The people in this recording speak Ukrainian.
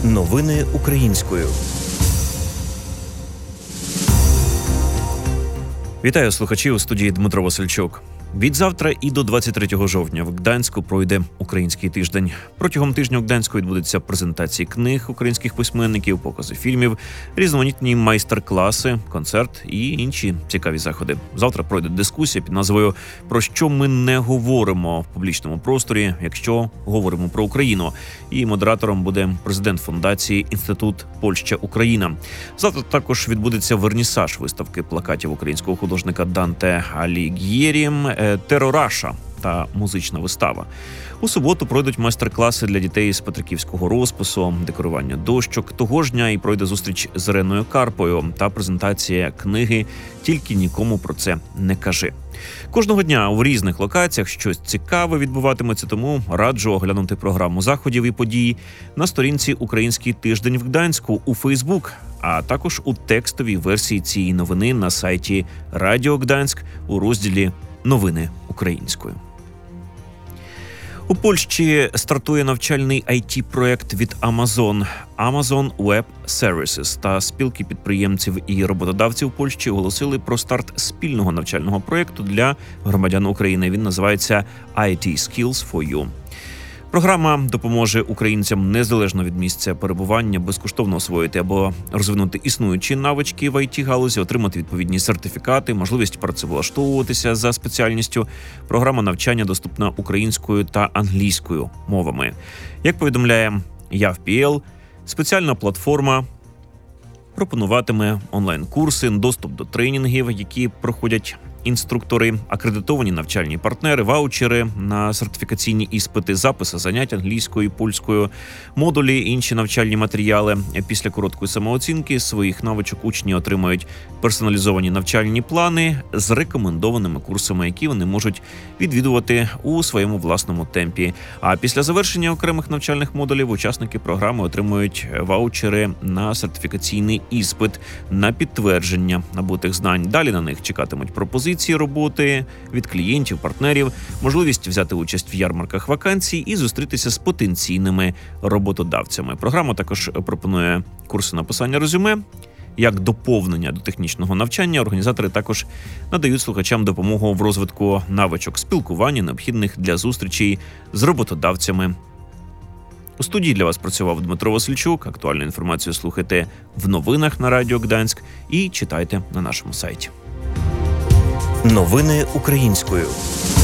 Новини українською. Вітаю слухачів, у студії Дмитро Васильчук. Від завтра і до 23 жовтня в Гданську пройде Український тиждень. Протягом тижня у Гданську відбудуться презентації книг українських письменників, покази фільмів, різноманітні майстер-класи, концерт і інші цікаві заходи. Завтра пройде дискусія під назвою «Про що ми не говоримо в публічному просторі, якщо говоримо про Україну». І модератором буде президент фундації «Інститут Польща-Україна». Завтра також відбудеться вернісаж виставки плакатів українського художника Данте Аліг'єрі «Терораша» та музична вистава. У суботу пройдуть майстер-класи для дітей з петриківського розпису, декорування дощок. Того ж дня і пройде зустріч з Іреною Карпою та презентація книги «Тільки нікому про це не кажи». Кожного дня у різних локаціях щось цікаве відбуватиметься, тому раджу оглянути програму заходів і подій на сторінці «Український тиждень в Гданську» у Фейсбук, а також у текстовій версії цієї новини на сайті Радіо Гданськ у розділі «Новини українською». У Польщі стартує навчальний IT-проект від Amazon Web Services, та спілки підприємців і роботодавців Польщі оголосили про старт спільного навчального проекту для громадян України. Він називається IT Skills for You. Програма допоможе українцям незалежно від місця перебування безкоштовно освоїти або розвинути існуючі навички в IT-галузі, отримати відповідні сертифікати, можливість працевлаштовуватися за спеціальністю. Програма навчання доступна українською та англійською мовами. Як повідомляє YavPL, спеціальна платформа пропонуватиме онлайн-курси, доступ до тренінгів, які проходять інструктори, акредитовані навчальні партнери, ваучери на сертифікаційні іспити, записи занять англійською, польською, модулі, інші навчальні матеріали. Після короткої самооцінки своїх навичок учні отримають персоналізовані навчальні плани з рекомендованими курсами, які вони можуть відвідувати у своєму власному темпі. А після завершення окремих навчальних модулів учасники програми отримують ваучери на сертифікаційний іспит на підтвердження набутих знань. Далі на них чекатимуть пропозиції роботи від клієнтів, партнерів, можливість взяти участь в ярмарках вакансій і зустрітися з потенційними роботодавцями. Програма також пропонує курси написання резюме. Як доповнення до технічного навчання, організатори також надають слухачам допомогу в розвитку навичок спілкування, необхідних для зустрічей з роботодавцями. У студії для вас працював Дмитро Васильчук. Актуальну інформацію слухайте в новинах на Радіо Гданськ і читайте на нашому сайті. Новини українською.